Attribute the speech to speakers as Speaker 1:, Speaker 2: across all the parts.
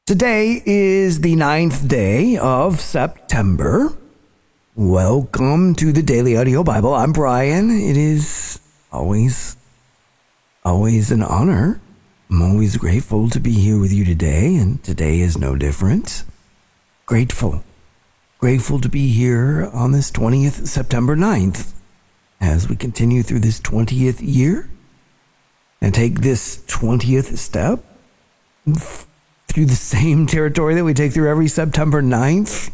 Speaker 1: Today is the 9th day of September. Welcome to the Daily Audio Bible. I'm Brian. It is always an honor. I'm always grateful to be here with you today, and today is no different. Grateful to be here on this 20th September 9th as we continue through this 20th year and take this 20th step through the same territory that we take through every September 9th.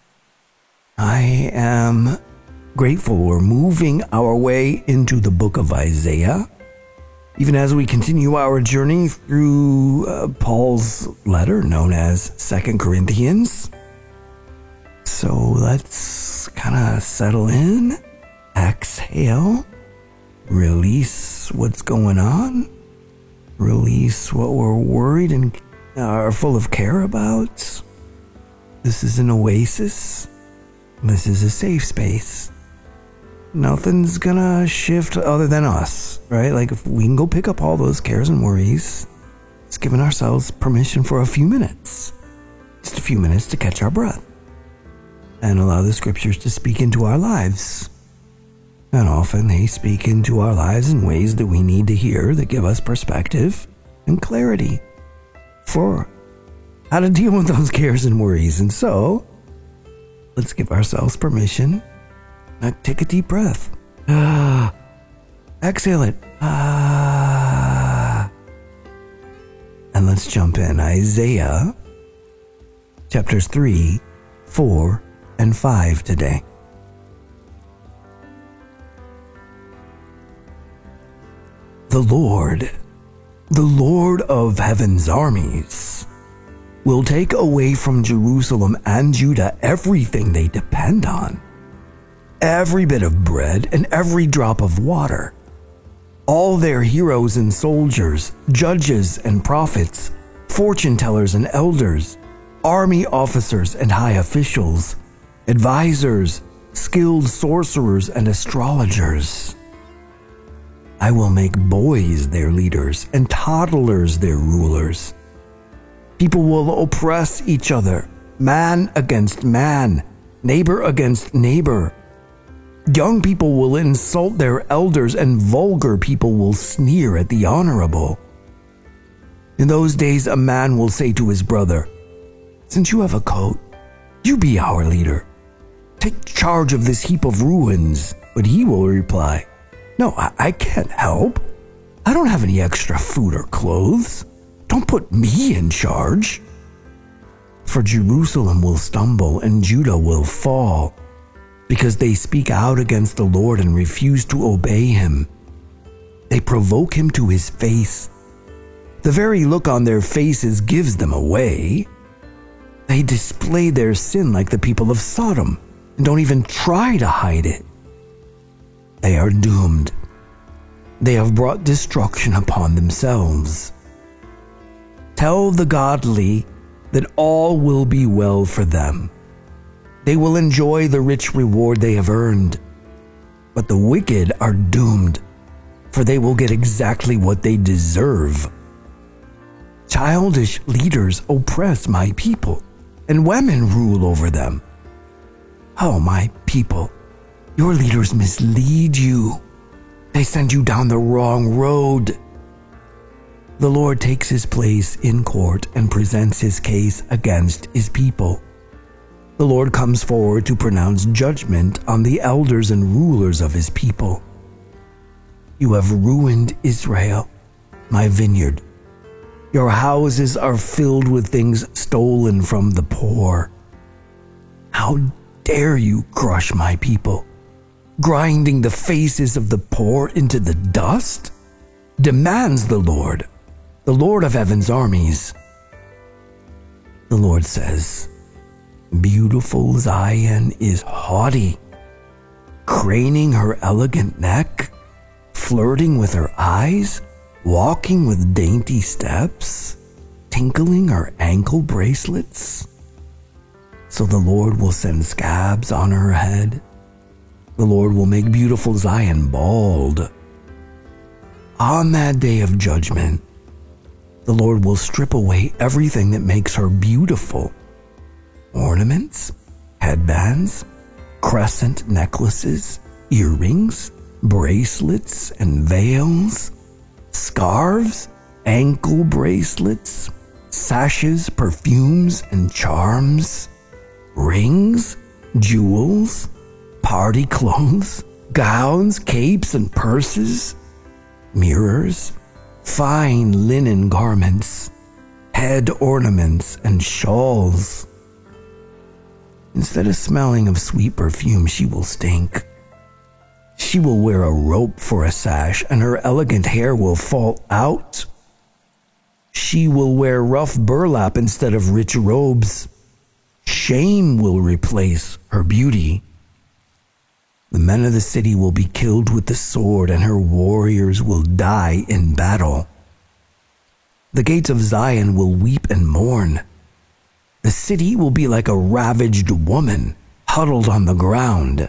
Speaker 1: I am grateful we're moving our way into the book of Isaiah, even as we continue our journey through Paul's letter known as 2 Corinthians. So let's kind of settle in, exhale, release what's going on, release what we're worried and are full of care about. This is an oasis. This is a safe space. Nothing's gonna shift other than us, right? Like if we can go pick up all those cares and worries, it's giving ourselves permission for a few minutes. Just a few minutes to catch our breath and allow the scriptures to speak into our lives. And often they speak into our lives in ways that we need to hear that give us perspective and clarity for how to deal with those cares and worries. And so, let's give ourselves permission. Now take a deep breath. Exhale it. And let's jump in. Isaiah chapters 3, 4, and 5 today. The Lord of heaven's armies, will take away from Jerusalem and Judah everything they depend on, every bit of bread and every drop of water, all their heroes and soldiers, judges and prophets, fortune tellers and elders, army officers and high officials, advisors, skilled sorcerers and astrologers. I will make boys their leaders and toddlers their rulers. People will oppress each other, man against man, neighbor against neighbor. Young people will insult their elders, and vulgar people will sneer at the honorable. In those days, a man will say to his brother, "Since you have a coat, you be our leader. Take charge of this heap of ruins." But he will reply, "No, I can't help. I don't have any extra food or clothes. Don't put me in charge." For Jerusalem will stumble and Judah will fall, because they speak out against the Lord and refuse to obey him. They provoke him to his face. The very look on their faces gives them away. They display their sin like the people of Sodom and don't even try to hide it. They are doomed. They have brought destruction upon themselves. Tell the godly that all will be well for them. They will enjoy the rich reward they have earned. But the wicked are doomed, for they will get exactly what they deserve. Childish leaders oppress my people, and women rule over them. Oh, my people, your leaders mislead you. They send you down the wrong road. The Lord takes his place in court and presents his case against his people. The Lord comes forward to pronounce judgment on the elders and rulers of his people. You have ruined Israel, my vineyard. Your houses are filled with things stolen from the poor. How dare you crush my people, grinding the faces of the poor into the dust? Demands the Lord of heaven's armies. The Lord says, "Beautiful Zion is haughty, craning her elegant neck, flirting with her eyes, walking with dainty steps, tinkling her ankle bracelets. So the Lord will send scabs on her head. The Lord will make beautiful Zion bald. On that day of judgment, The Lord will strip away everything that makes her beautiful. Ornaments, headbands, crescent necklaces, earrings, bracelets and veils, scarves, ankle bracelets, sashes, perfumes and charms, rings, jewels, party clothes, gowns, capes and purses, mirrors, fine linen garments, head ornaments and shawls. Instead of smelling of sweet perfume, she will stink. She will wear a rope for a sash, and her elegant hair will fall out. She will wear rough burlap instead of rich robes. Shame will replace her beauty. The men of the city will be killed with the sword, and her warriors will die in battle. The gates of Zion will weep and mourn. The city will be like a ravaged woman, huddled on the ground.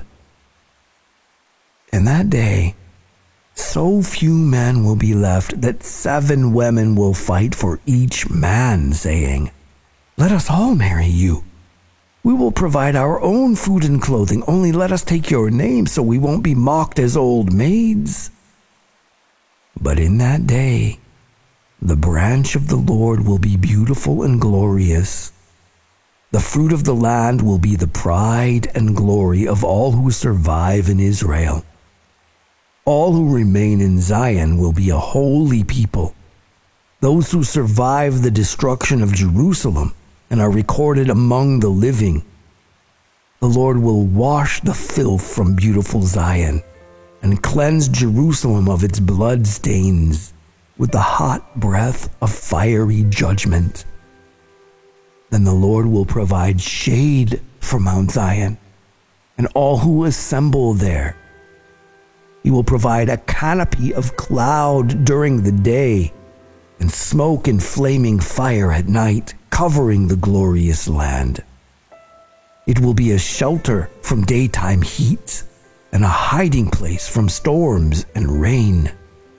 Speaker 1: In that day, so few men will be left that 7 women will fight for each man, saying, "Let us all marry you. We will provide our own food and clothing, only let us take your name so we won't be mocked as old maids." But in that day, the branch of the Lord will be beautiful and glorious. The fruit of the land will be the pride and glory of all who survive in Israel. All who remain in Zion will be a holy people. Those who survive the destruction of Jerusalem and are recorded among the living. The Lord will wash the filth from beautiful Zion and cleanse Jerusalem of its blood stains with the hot breath of fiery judgment. Then the Lord will provide shade for Mount Zion and all who assemble there. He will provide a canopy of cloud during the day and smoke and flaming fire at night, covering the glorious land. It will be a shelter from daytime heat and a hiding place from storms and rain.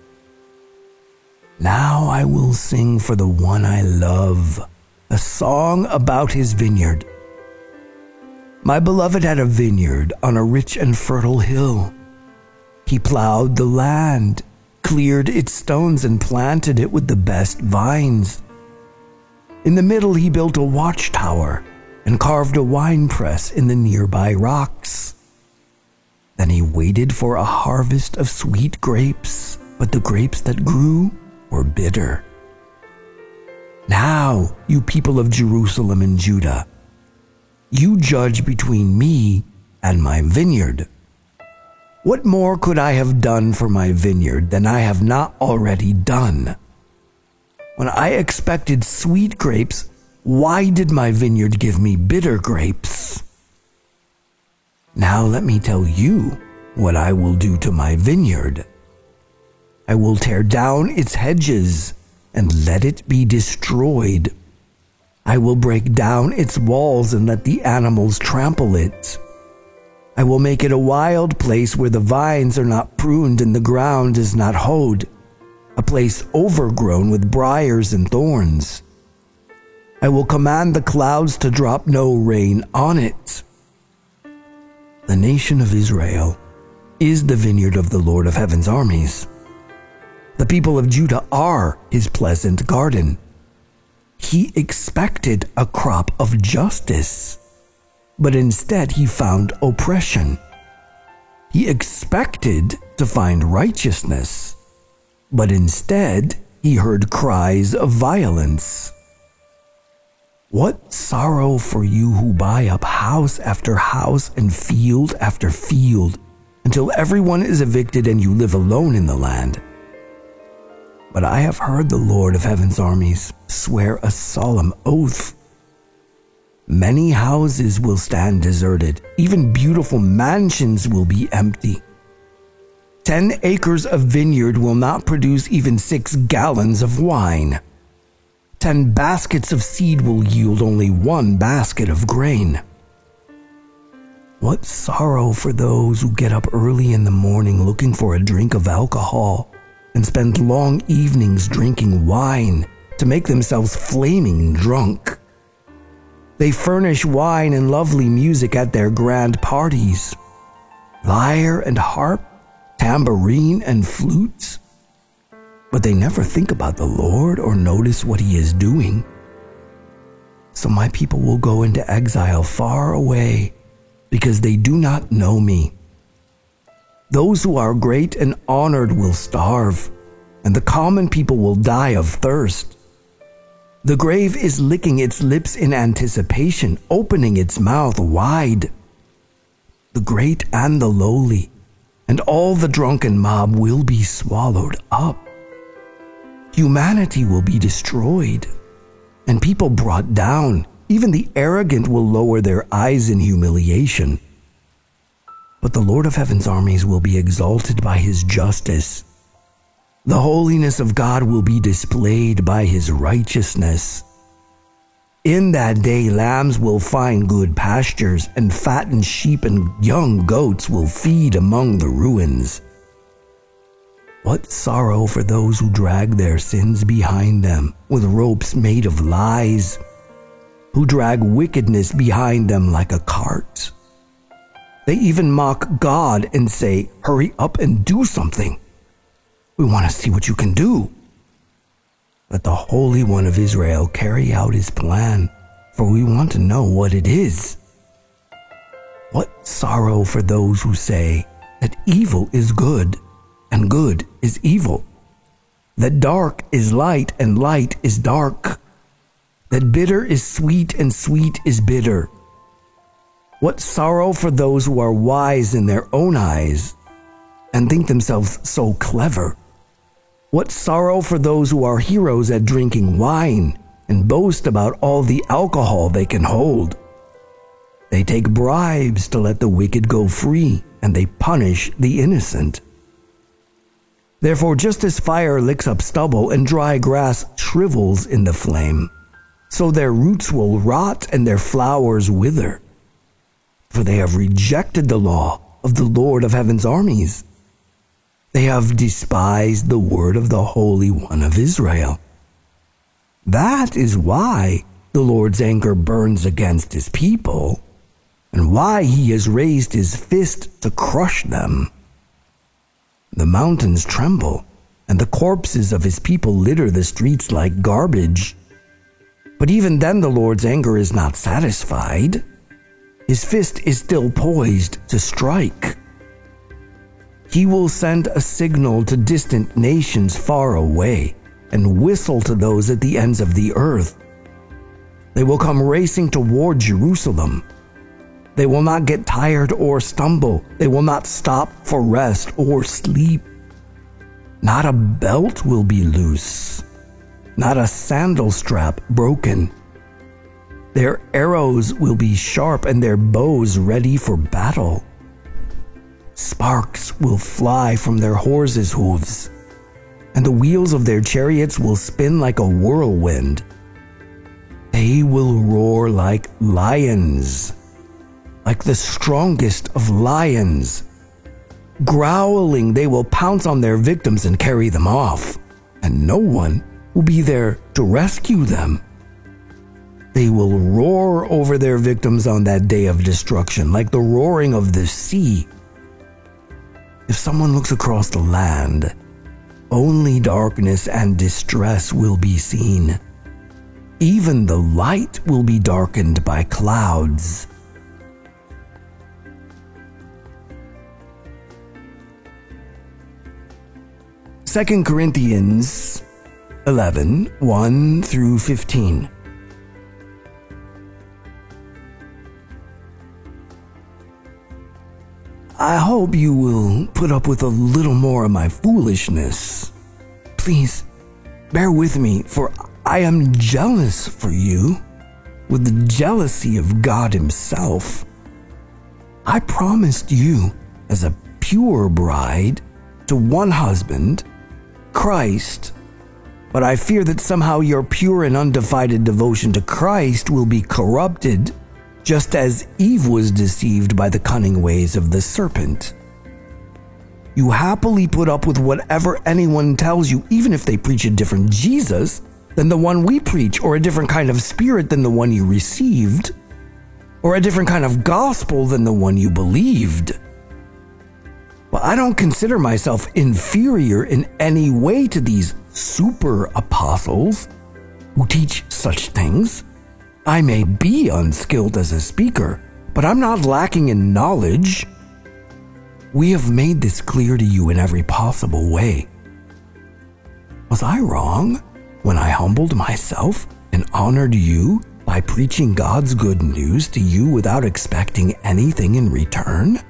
Speaker 1: Now I will sing for the one I love, a song about his vineyard. My beloved had a vineyard on a rich and fertile hill. He plowed the land, cleared its stones, and planted it with the best vines. In the middle he built a watchtower and carved a winepress in the nearby rocks. Then he waited for a harvest of sweet grapes, but the grapes that grew were bitter. Now, you people of Jerusalem and Judah, you judge between me and my vineyard. What more could I have done for my vineyard than I have not already done? When I expected sweet grapes, why did my vineyard give me bitter grapes? Now let me tell you what I will do to my vineyard. I will tear down its hedges and let it be destroyed. I will break down its walls and let the animals trample it. I will make it a wild place where the vines are not pruned and the ground is not hoed, a place overgrown with briars and thorns. I will command the clouds to drop no rain on it. The nation of Israel is the vineyard of the Lord of Heaven's armies. The people of Judah are his pleasant garden. He expected a crop of justice, but instead he found oppression. He expected to find righteousness, but instead he heard cries of violence. What sorrow for you who buy up house after house and field after field, until everyone is evicted and you live alone in the land. But I have heard the Lord of Heaven's armies swear a solemn oath. Many houses will stand deserted, even beautiful mansions will be empty. 10 acres of vineyard will not produce even 6 gallons of wine. 10 baskets of seed will yield only 1 basket of grain. What sorrow for those who get up early in the morning looking for a drink of alcohol and spend long evenings drinking wine, to make themselves flaming drunk. They furnish wine and lovely music at their grand parties, lyre and harp, tambourine and flutes. But they never think about the Lord or notice what He is doing. So my people will go into exile far away because they do not know me. Those who are great and honored will starve, and the common people will die of thirst. The grave is licking its lips in anticipation, opening its mouth wide. The great and the lowly, and all the drunken mob will be swallowed up. Humanity will be destroyed, and people brought down. Even the arrogant will lower their eyes in humiliation. But the Lord of Heaven's armies will be exalted by His justice. The holiness of God will be displayed by His righteousness. In that day, lambs will find good pastures, and fattened sheep and young goats will feed among the ruins. What sorrow for those who drag their sins behind them with ropes made of lies, who drag wickedness behind them like a cart. They even mock God and say, "Hurry up and do something. We want to see what you can do." Let the Holy One of Israel carry out His plan, for we want to know what it is. What sorrow for those who say that evil is good and good is evil, that dark is light and light is dark, that bitter is sweet and sweet is bitter. What sorrow for those who are wise in their own eyes and think themselves so clever. What sorrow for those who are heroes at drinking wine and boast about all the alcohol they can hold. They take bribes to let the wicked go free, and they punish the innocent. Therefore, just as fire licks up stubble and dry grass shrivels in the flame, so their roots will rot and their flowers wither. For they have rejected the law of the Lord of Heaven's armies. They have despised the word of the Holy One of Israel. That is why the Lord's anger burns against His people, and why He has raised His fist to crush them. The mountains tremble, and the corpses of His people litter the streets like garbage. But even then the Lord's anger is not satisfied. His fist is still poised to strike. He will send a signal to distant nations far away and whistle to those at the ends of the earth. They will come racing toward Jerusalem. They will not get tired or stumble. They will not stop for rest or sleep. Not a belt will be loose, not a sandal strap broken. Their arrows will be sharp and their bows ready for battle. Sparks will fly from their horses' hooves, and the wheels of their chariots will spin like a whirlwind. They will roar like lions, like the strongest of lions. Growling, they will pounce on their victims and carry them off, and no one will be there to rescue them. They will roar over their victims on that day of destruction, like the roaring of the sea. If someone looks across the land, only darkness and distress will be seen. Even the light will be darkened by clouds. Second Corinthians 11, 1 through 15. I hope you will put up with a little more of my foolishness. Please, bear with me, for I am jealous for you with the jealousy of God Himself. I promised you as a pure bride to one husband, Christ, but I fear that somehow your pure and undivided devotion to Christ will be corrupted, just as Eve was deceived by the cunning ways of the serpent. You happily put up with whatever anyone tells you, even if they preach a different Jesus than the one we preach, or a different kind of spirit than the one you received, or a different kind of gospel than the one you believed. But I don't consider myself inferior in any way to these super apostles who teach such things. I may be unskilled as a speaker, but I'm not lacking in knowledge. We have made this clear to you in every possible way. Was I wrong when I humbled myself and honored you by preaching God's good news to you without expecting anything in return?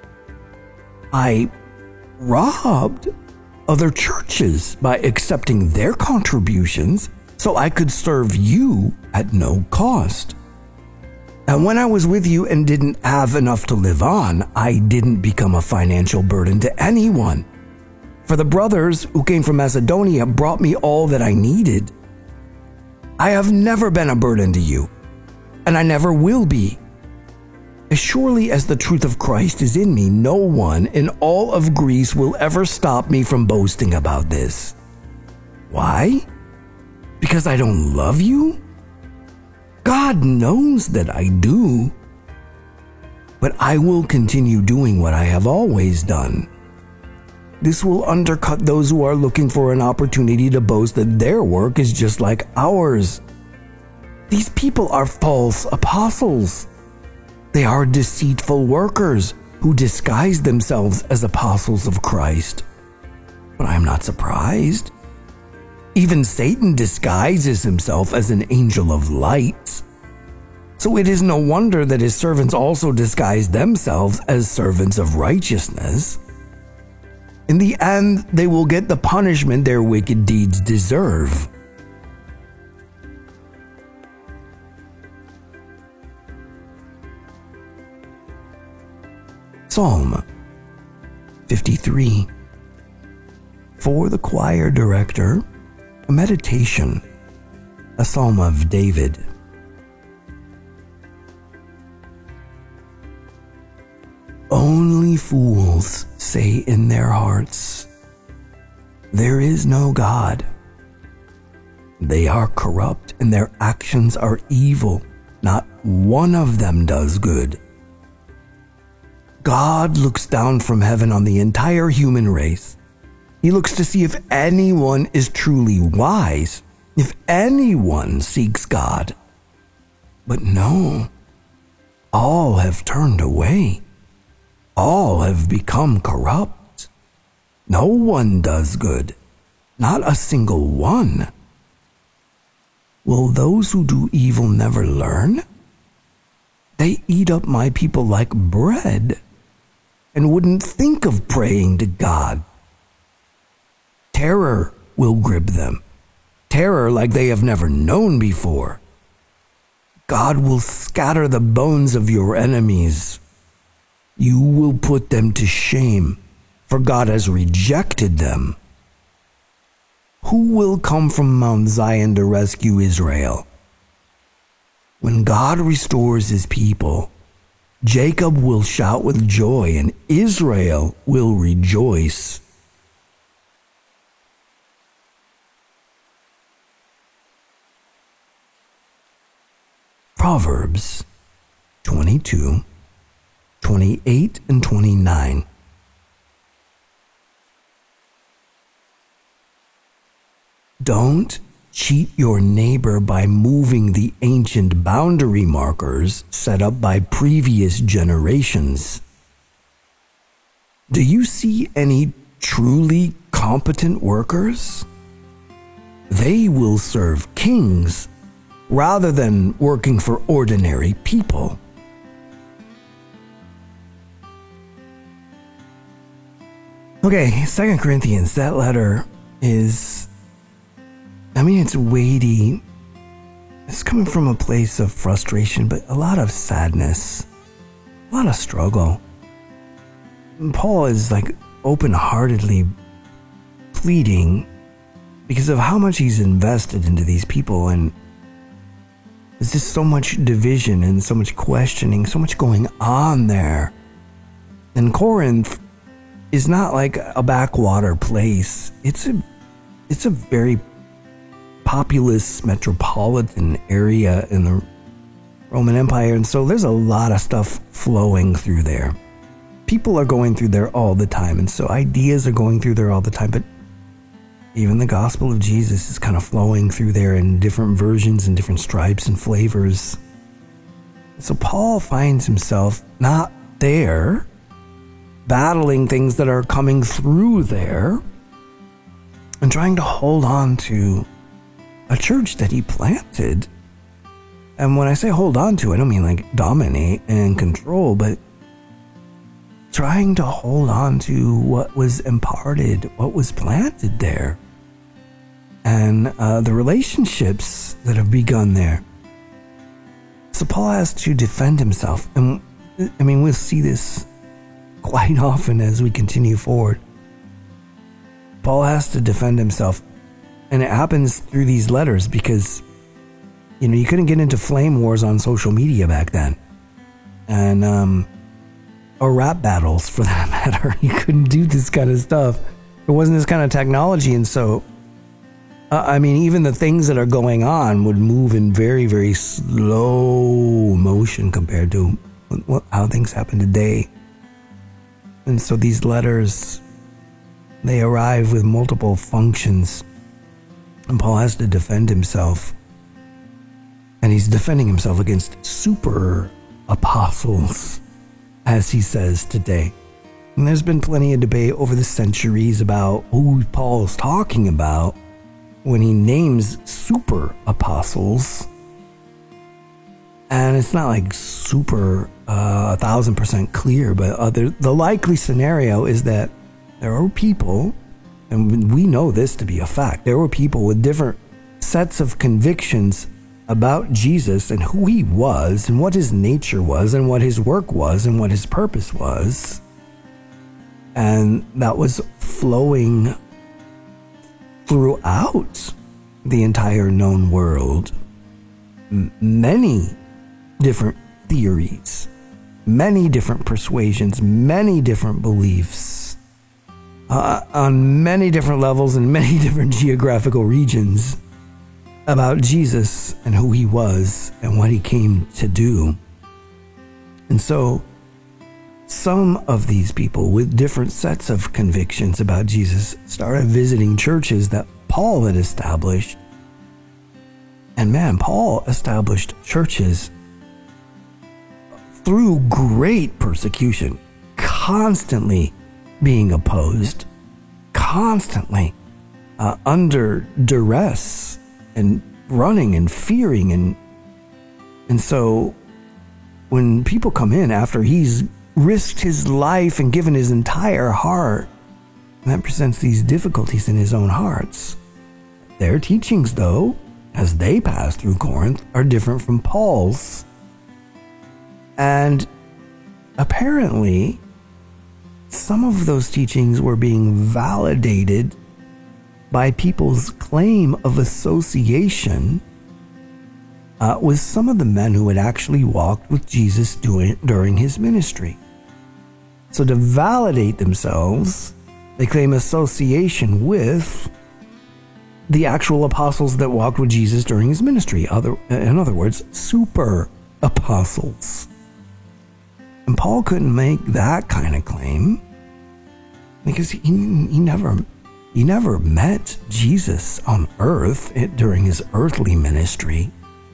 Speaker 1: I robbed other churches by accepting their contributions so I could serve you at no cost. And when I was with you and didn't have enough to live on, I didn't become a financial burden to anyone. For the brothers who came from Macedonia brought me all that I needed. I have never been a burden to you, and I never will be. As surely as the truth of Christ is in me, no one in all of Greece will ever stop me from boasting about this. Why? Because I don't love you? God knows that I do. But I will continue doing what I have always done. This will undercut those who are looking for an opportunity to boast that their work is just like ours. These people are false apostles. They are deceitful workers who disguise themselves as apostles of Christ. But I'm not surprised. Even Satan disguises himself as an angel of light. So it is no wonder that his servants also disguise themselves as servants of righteousness. In the end, they will get the punishment their wicked deeds deserve. Psalm 53. For the choir director, a meditation, a psalm of David. Only fools say in their hearts, there is no God. They are corrupt and their actions are evil. Not one of them does good. God looks down from heaven on the entire human race. He looks to see if anyone is truly wise, if anyone seeks God. But no, all have turned away. All have become corrupt. No one does good, not a single one. Will those who do evil never learn? They eat up my people like bread and wouldn't think of praying to God. Terror will grip them, terror like they have never known before. God will scatter the bones of your enemies. You will put them to shame, for God has rejected them. Who will come from Mount Zion to rescue Israel? When God restores his people, Jacob will shout with joy and Israel will rejoice. Proverbs 22, 28 and 29. Don't cheat your neighbor by moving the ancient boundary markers set up by previous generations. Do you see any truly competent workers? They will serve kings rather than working for ordinary people. Okay, 2 Corinthians, that letter is, it's weighty. It's coming from a place of frustration, but a lot of sadness, a lot of struggle. And Paul is open-heartedly pleading because of how much he's invested into these people, and there's just so much division and so much questioning, so much going on there. And Corinth is not like a backwater place. It's a very populous metropolitan area in the Roman Empire. And so there's a lot of stuff flowing through there. People are going through there all the time. And so ideas are going through there all the time. But even the gospel of Jesus is kind of flowing through there in different versions and different stripes and flavors. So Paul finds himself not there, battling things that are coming through there, and trying to hold on to a church that he planted. And when I say hold on to, I don't mean like dominate and control, but trying to hold on to what was imparted, what was planted there, and the relationships that have begun there. So Paul has to defend himself. And I mean, we'll see this quite often as we continue forward. Paul has to defend himself. And it happens through these letters because, you couldn't get into flame wars on social media back then. And, or rap battles for that matter. You couldn't do this kind of stuff. There wasn't this kind of technology. And so, even the things that are going on would move in very, very slow motion compared to how things happen today. And so these letters, they arrive with multiple functions. And Paul has to defend himself. And he's defending himself against super apostles, as he says today. And there's been plenty of debate over the centuries about who Paul's talking about when he names super apostles. And it's not like super 1,000% clear, but the likely scenario is that there are people, and we know this to be a fact, there were people with different sets of convictions about Jesus and who he was and what his nature was and what his work was and what his purpose was. And that was flowing throughout the entire known world. Many different theories, many different persuasions, many different beliefs on many different levels and many different geographical regions about Jesus and who he was and what he came to do. And so some of these people with different sets of convictions about Jesus started visiting churches that Paul had established. And man, Paul established churches through great persecution, constantly being opposed, constantly under duress and running and fearing. And so when people come in after he's risked his life and given his entire heart, that presents these difficulties in his own hearts. Their teachings, though, as they pass through Corinth, are different from Paul's. And apparently, some of those teachings were being validated by people's claim of association with some of the men who had actually walked with Jesus during his ministry. So to validate themselves, they claim association with the actual apostles that walked with Jesus during his ministry. In other words, super apostles. And Paul couldn't make that kind of claim because he never met Jesus on earth during his earthly ministry.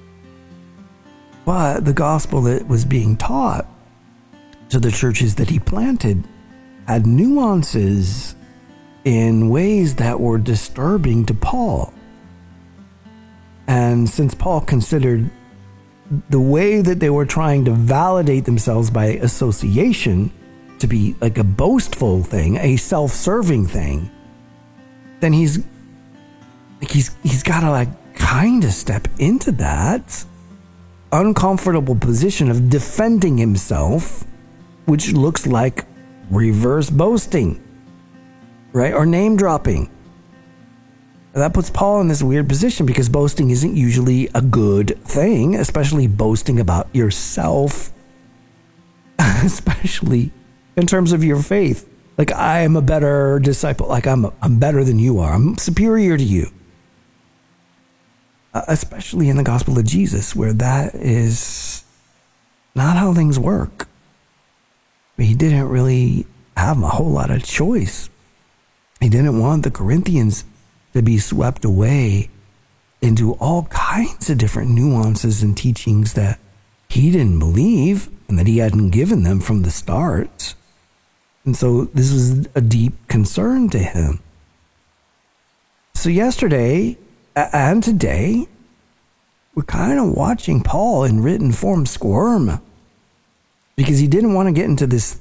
Speaker 1: But the gospel that was being taught to the churches that he planted had nuances in ways that were disturbing to Paul. And since Paul considered the way that they were trying to validate themselves by association to be like a boastful thing, a self-serving thing, then he's got to like kind of step into that uncomfortable position of defending himself, which looks like reverse boasting, right? Or name dropping. That puts Paul in this weird position because boasting isn't usually a good thing, especially boasting about yourself, especially in terms of your faith. Like, I am a better disciple. Like, I'm better than you are. I'm superior to you. especially in the gospel of Jesus, where that is not how things work. He didn't really have a whole lot of choice. He didn't want the Corinthians to be swept away into all kinds of different nuances and teachings that he didn't believe and that he hadn't given them from the start. And so this was a deep concern to him. So yesterday and today, we're kind of watching Paul in written form squirm because he didn't want to get into this,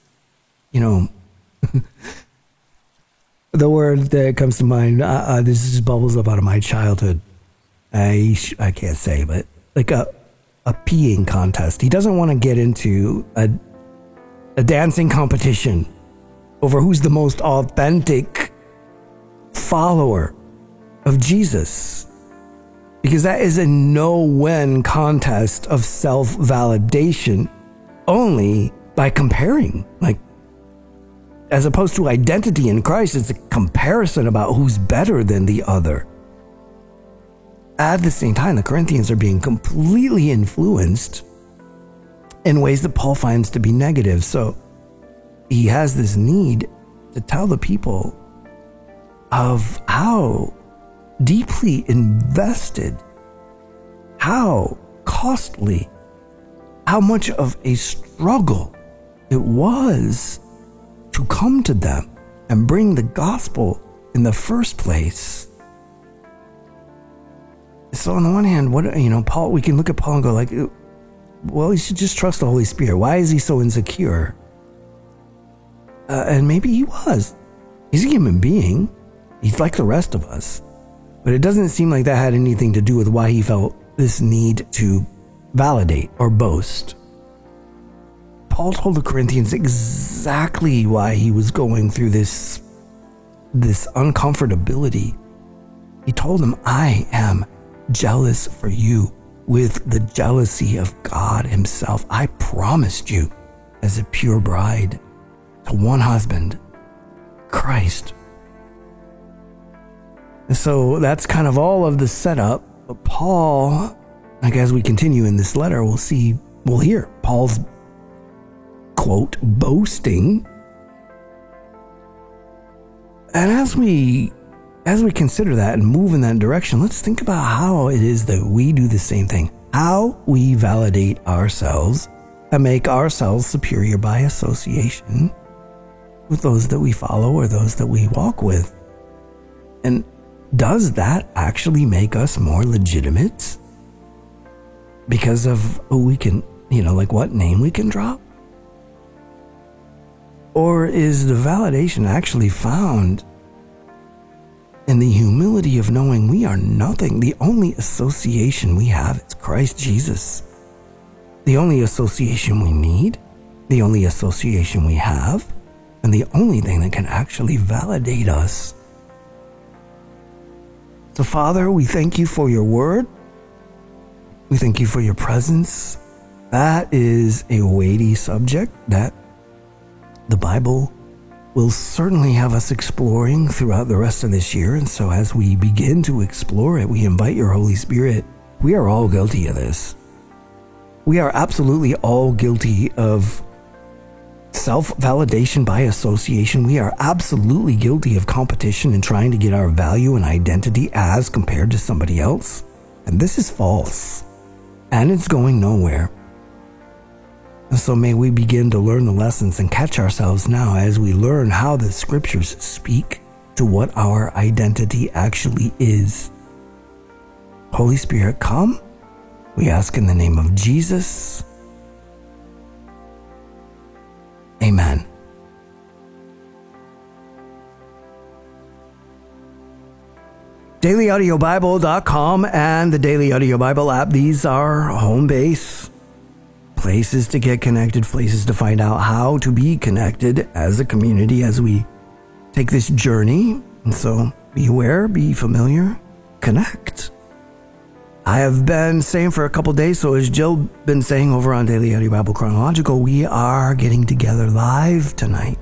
Speaker 1: the word that comes to mind, this just bubbles up out of my childhood. I can't say, but like a peeing contest. He doesn't want to get into a dancing competition over who's the most authentic follower of Jesus. Because that is a no-win contest of self-validation only by comparing. Like, as opposed to identity in Christ, it's a comparison about who's better than the other. At the same time, the Corinthians are being completely influenced in ways that Paul finds to be negative. So he has this need to tell the people of how deeply invested, how costly, how much of a struggle it was to come to them and bring the gospel in the first place. So on the one hand, Paul, we can look at Paul and go like, well, he should just trust the Holy Spirit. Why is he so insecure? And maybe he was. He's a human being. He's like the rest of us. But it doesn't seem like that had anything to do with why he felt this need to validate or boast. Paul told the Corinthians exactly why he was going through this uncomfortability. He told them, I am jealous for you with the jealousy of God himself. I promised you as a pure bride to one husband, Christ. And so that's kind of all of the setup. But Paul, like as we continue in this letter, we'll hear Paul's quote, boasting. And as we consider that and move in that direction, let's think about how it is that we do the same thing. How we validate ourselves and make ourselves superior by association with those that we follow or those that we walk with. And does that actually make us more legitimate because of who we can, like what name we can drop? Or is the validation actually found in the humility of knowing we are nothing? The only association we have is Christ Jesus. The only association we need, the only association we have, and the only thing that can actually validate us. So, Father, we thank you for your word. We thank you for your presence. That is a weighty subject that the Bible will certainly have us exploring throughout the rest of this year. And so as we begin to explore it, we invite your Holy Spirit. We are all guilty of this. We are absolutely all guilty of self-validation by association. We are absolutely guilty of competition and trying to get our value and identity as compared to somebody else. And this is false. And it's going nowhere. And so may we begin to learn the lessons and catch ourselves now as we learn how the scriptures speak to what our identity actually is. Holy Spirit, come. We ask in the name of Jesus. Amen. DailyAudioBible.com and the Daily Audio Bible app. These are home base. Places to get connected, places to find out how to be connected as a community as we take this journey. And so be aware, be familiar, connect. I have been saying for a couple days, so as Jill been saying over on Daily Audio Bible Chronological, we are getting together live tonight.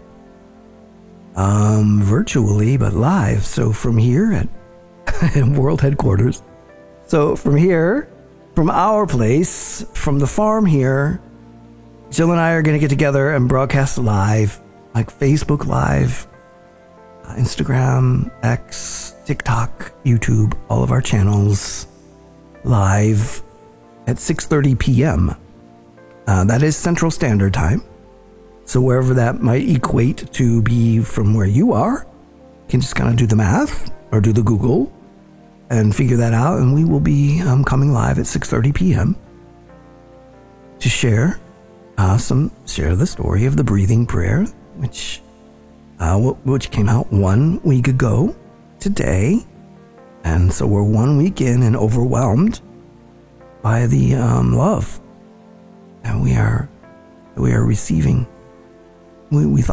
Speaker 1: Virtually, but live. So from here at World Headquarters. So from here, from our place, from the farm here, Jill and I are going to get together and broadcast live, like Facebook Live, Instagram, X, TikTok, YouTube, all of our channels live at 6:30 p.m. That is Central Standard Time. So wherever that might equate to be from where you are, you can just kind of do the math or do the Google and figure that out. And we will be coming live at 6:30 p.m. to share the story of the breathing prayer, which came out 1 week ago today. And so we're 1 week in and overwhelmed by the love that we are receiving. We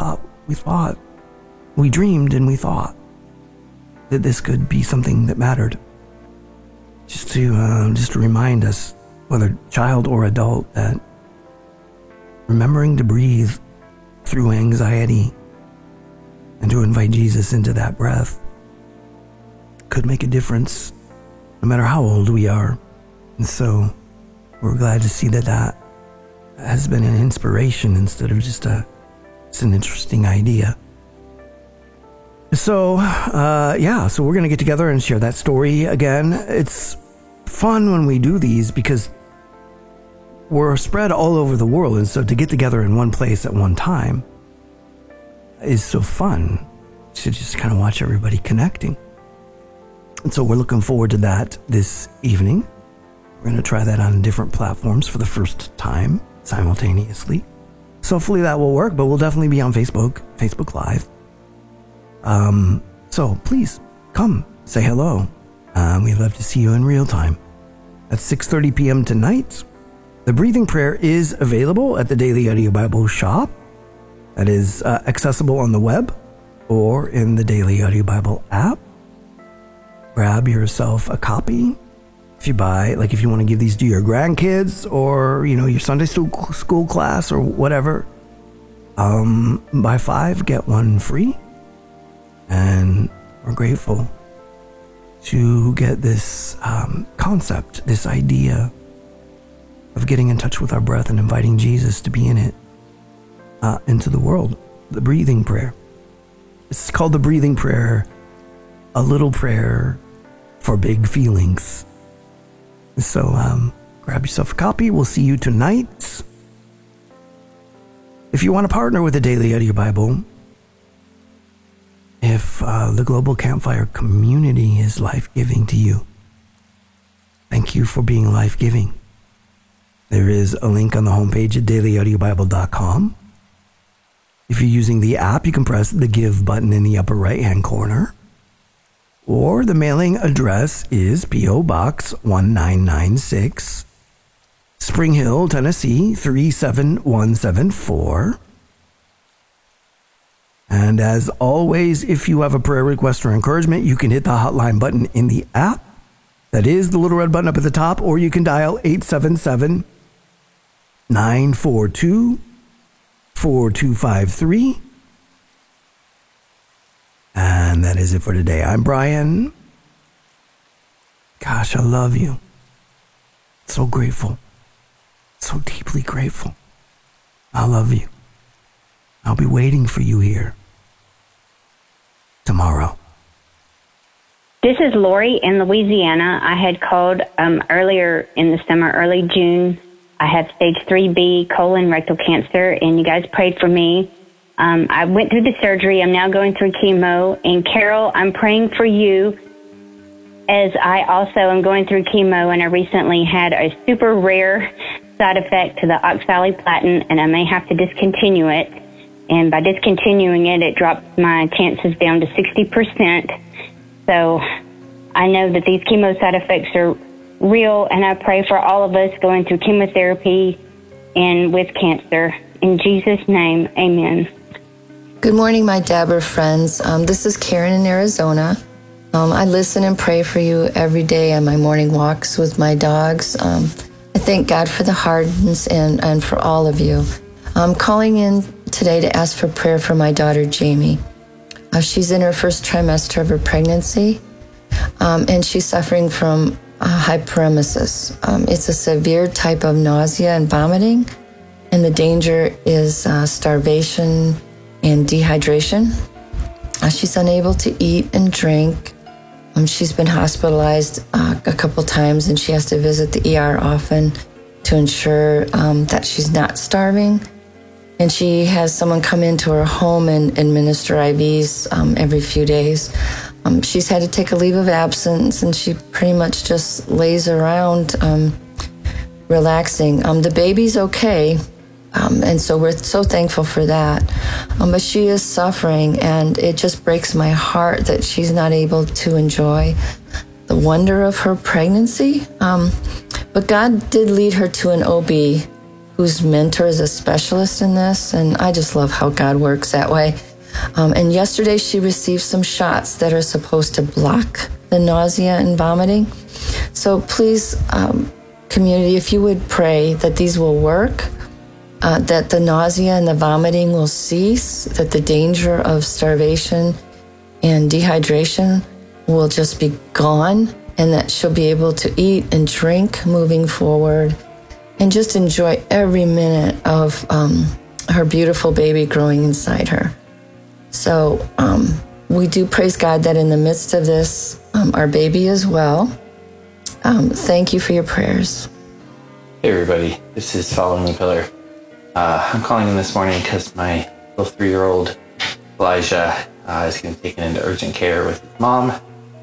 Speaker 1: dreamed and we thought that this could be something that mattered. Just to remind us, whether child or adult, that remembering to breathe through anxiety and to invite Jesus into that breath could make a difference no matter how old we are. And so we're glad to see that has been an inspiration instead of just an interesting idea. So, so we're going to get together and share that story again. It's fun when we do these because we're spread all over the world. And so to get together in one place at one time is so fun to just kind of watch everybody connecting. And so we're looking forward to that this evening. We're going to try that on different platforms for the first time simultaneously. So hopefully that will work, but we'll definitely be on Facebook Live. So please come say hello. We'd love to see you in real time at 6:30 p.m. tonight. The breathing prayer is available at the Daily Audio Bible shop. That is accessible on the web or in the Daily Audio Bible app. Grab yourself a copy. If you want to give these to your grandkids or, your Sunday school class or whatever, buy 5, get 1 free. And we're grateful to get this concept, this idea of getting in touch with our breath and inviting Jesus to be in it, into the world. The breathing prayer. It's called the breathing prayer, a little prayer for big feelings. So grab yourself a copy. We'll see you tonight. If you want to partner with the Daily Audio Bible, if the Global Campfire community is life-giving to you, thank you for being life-giving. There is a link on the homepage at dailyaudiobible.com. If you're using the app, you can press the Give button in the upper right-hand corner. Or the mailing address is P.O. Box 1996, Spring Hill, Tennessee 37174. And as always, if you have a prayer request or encouragement, you can hit the hotline button in the app. That is the little red button up at the top, or you can dial 877-942-4253. And that is it for today. I'm Brian. Gosh, I love you. So grateful. So deeply grateful. I love you. I'll be waiting for you here tomorrow.
Speaker 2: This is Lori in Louisiana. I had called earlier in the summer, early June. I have stage 3B colon rectal cancer, and you guys prayed for me. I went through the surgery. I'm now going through chemo. And Carol, I'm praying for you as I also am going through chemo, and I recently had a super rare side effect to the oxaliplatin, and I may have to discontinue it. And by discontinuing it, it drops my chances down to 60%. So I know that these chemo side effects are real, and I pray for all of us going through chemotherapy and with cancer. In Jesus' name, amen.
Speaker 3: Good morning, my Dabber friends. This is Karen in Arizona. I listen and pray for you every day on my morning walks with my dogs. I thank God for the Hardens and for all of you. I'm calling in today to ask for prayer for my daughter, Jamie. She's in her first trimester of her pregnancy, and she's suffering from hyperemesis. It's a severe type of nausea and vomiting, and the danger is starvation and dehydration. She's unable to eat and drink. She's been hospitalized a couple times, and she has to visit the ER often to ensure that she's not starving. And she has someone come into her home and administer IVs every few days. She's had to take a leave of absence, and she pretty much just lays around relaxing. The baby's okay, and so we're so thankful for that. But she is suffering, and it just breaks my heart that she's not able to enjoy the wonder of her pregnancy. But God did lead her to an OB whose mentor is a specialist in this, and I just love how God works that way. And yesterday she received some shots that are supposed to block the nausea and vomiting. So please, community, if you would pray that these will work, that the nausea and the vomiting will cease, that the danger of starvation and dehydration will just be gone, and that she'll be able to eat and drink moving forward and just enjoy every minute of her beautiful baby growing inside her. So we do praise God that in the midst of this, our baby is well. Thank you for your prayers.
Speaker 4: Hey everybody, this is Following the Pillar. I'm calling in this morning because my little 3-year-old Elijah is getting taken into urgent care with his mom.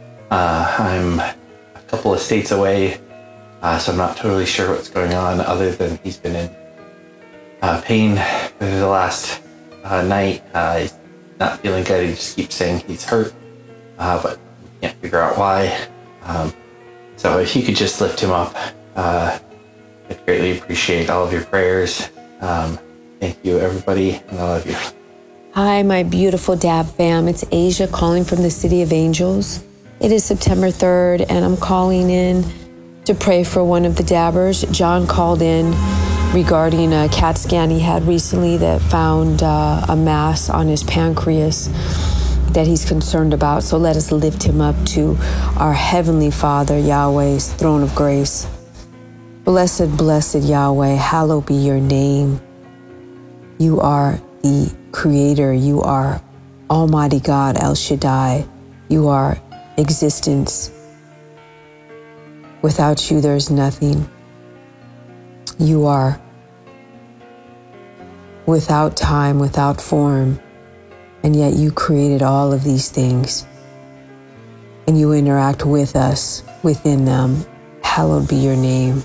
Speaker 4: I'm a couple of states away, so I'm not totally sure what's going on, other than he's been in pain for the last night. He's not feeling good. He just keeps saying he's hurt, but we can't figure out why. So if you could just lift him up, I'd greatly appreciate all of your prayers. Thank you, everybody, and I love you.
Speaker 5: Hi, my beautiful DAB fam. It's Asia calling from the City of Angels. It is September 3rd, and I'm calling in to pray for one of the dabbers. John called in regarding a CAT scan he had recently that found a mass on his pancreas that he's concerned about. So let us lift him up to our Heavenly Father, Yahweh's throne of grace. Blessed, blessed Yahweh, hallowed be your name. You are the Creator. You are Almighty God, El Shaddai. You are existence. Without you, there's nothing. You are without time, without form, and yet you created all of these things, and you interact with us, within them. Hallowed be your name.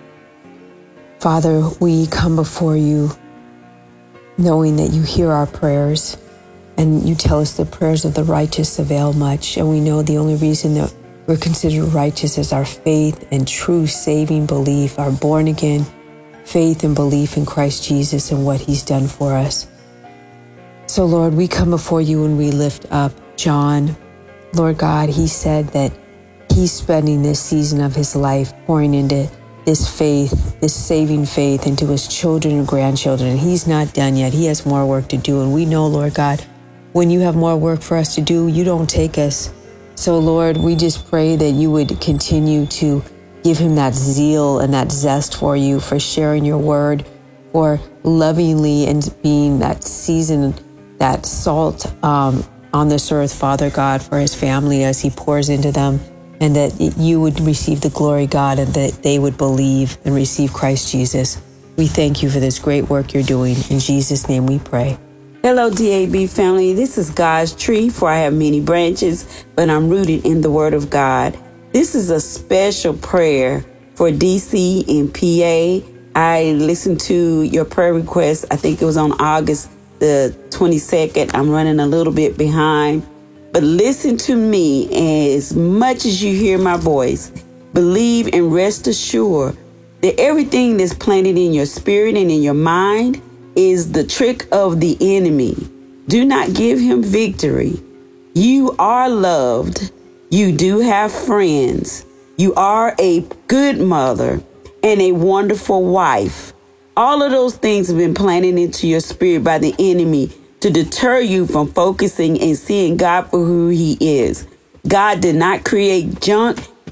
Speaker 5: Father, we come before you knowing that you hear our prayers, and you tell us the prayers of the righteous avail much, and we know the only reason that we're considered righteous is our faith and true saving belief, our born-again faith and belief in Christ Jesus and what he's done for us. So, Lord, we come before you and we lift up John. Lord God, he said that he's spending this season of his life pouring into this faith, this saving faith into his children and grandchildren. And he's not done yet. He has more work to do. And we know, Lord God, when you have more work for us to do, you don't take us. So, Lord, we just pray that you would continue to give him that zeal and that zest for you, for sharing your word, for lovingly and being that season, that salt on this earth, Father God, for his family as he pours into them, and that you would receive the glory, God, and that they would believe and receive Christ Jesus. We thank you for this great work you're doing. In Jesus' name we pray.
Speaker 6: Hello, DAB family. This is God's tree, for I have many branches, but I'm rooted in the Word of God. This is a special prayer for DC and PA. I listened to your prayer request. I think it was on August the 22nd. I'm running a little bit behind, but listen to me as much as you hear my voice. Believe and rest assured that everything that's planted in your spirit and in your mind is the trick of the enemy. Do not give him victory. You are loved. You do have friends. You are a good mother and a wonderful wife. All of those things have been planted into your spirit by the enemy to deter you from focusing and seeing God for who he is. God did not create junk,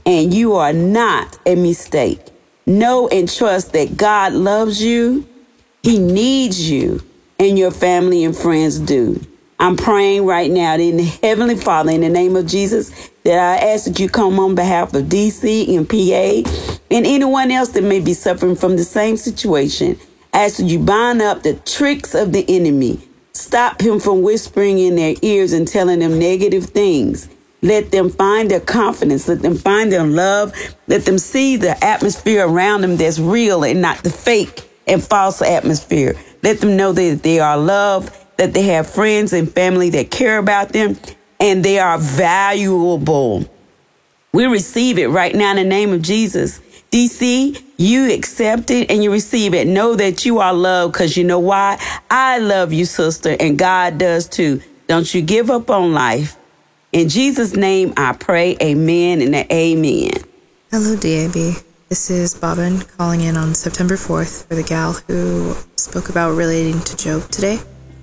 Speaker 6: and you are not a mistake. Know and trust that God loves you. He needs you, and your family and friends do. I'm praying right now in the Heavenly Father, in the name of Jesus, that I ask that you come on behalf of DC and PA and anyone else that may be suffering from the same situation. I ask that you bind up the tricks of the enemy. Stop him from whispering in their ears and telling them negative things. Let them find their confidence. Let them find their love. Let them see the atmosphere around them that's real and not the fake and false atmosphere. Let them know that they are loved, that they have friends and family that care about them, and they are valuable. We receive it right now in the name of Jesus. DC, you accept it and you receive it. Know that you are loved, because you know why? I love you, sister, and God does too. Don't you give up on life. In Jesus' name, I pray, amen and amen.
Speaker 7: Hello, DAB. This is Bobbin calling in on September 4th for the gal who spoke about relating to Job today.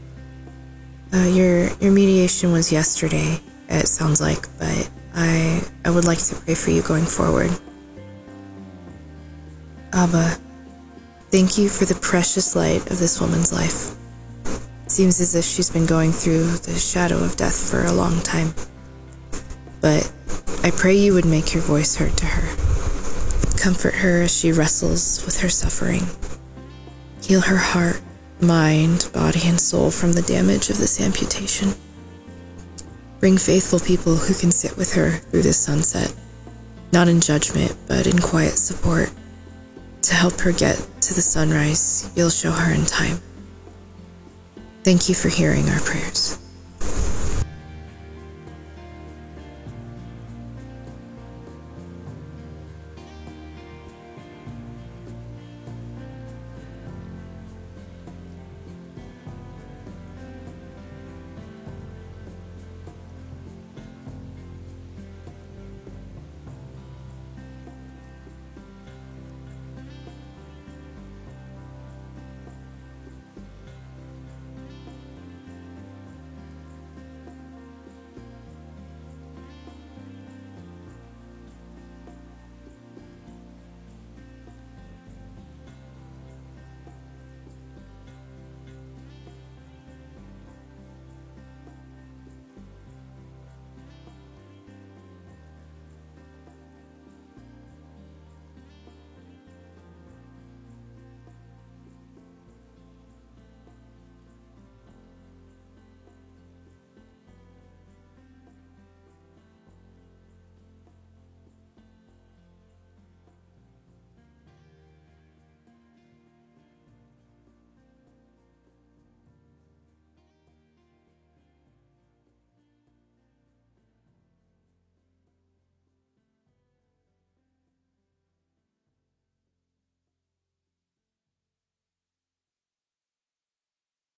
Speaker 7: Your mediation was yesterday, it sounds like, but I would like to pray for you going forward. Abba, thank you for the precious light of this woman's life. It seems as if she's been going through the shadow of death for a long time. But I pray you would make your voice heard to her. Comfort her as she wrestles with her suffering. Heal her heart, mind, body, and soul from the damage of this amputation. Bring faithful people who can sit with her through this sunset, not in judgment, but in quiet support, to help her get to the sunrise you'll show her in time. Thank you for hearing our prayers.